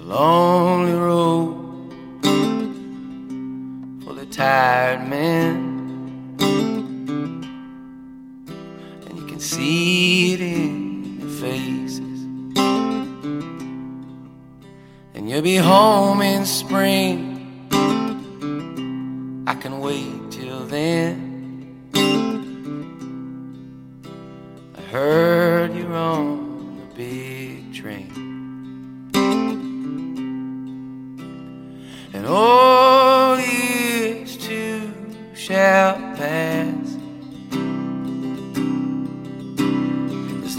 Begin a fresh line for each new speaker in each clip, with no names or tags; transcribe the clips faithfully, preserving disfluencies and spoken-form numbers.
lonely road full of tired men, and you can see it in their faces. And you'll be home in spring, I can wait till then. I heard you're on the big train, and all this too shall pass. This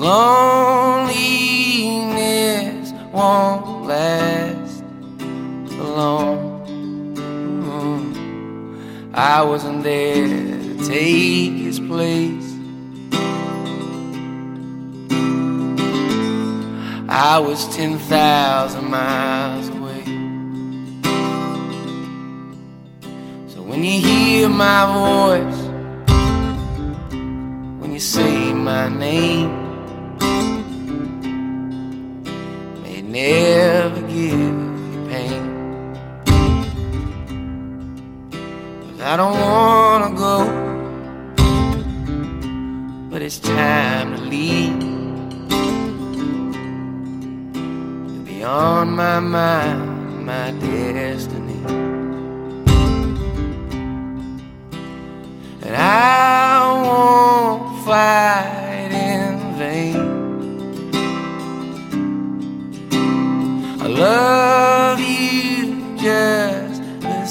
loneliness won't last for long. I wasn't there to take his place. I was ten thousand miles away. So when you hear my voice, when you say my name, may it never give you pain. 'Cause I don't wanna go, but it's time to leave. On my mind, my destiny, and I won't fight in vain. I love you just the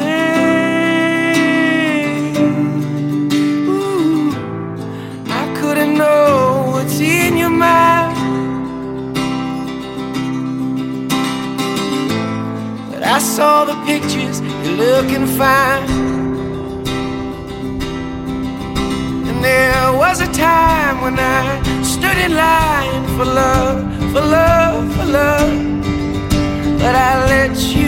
same. Ooh, I couldn't know what's in your mind, I saw the pictures, you're looking fine. And there was a time when I stood in line for love, for love, for love, but I let you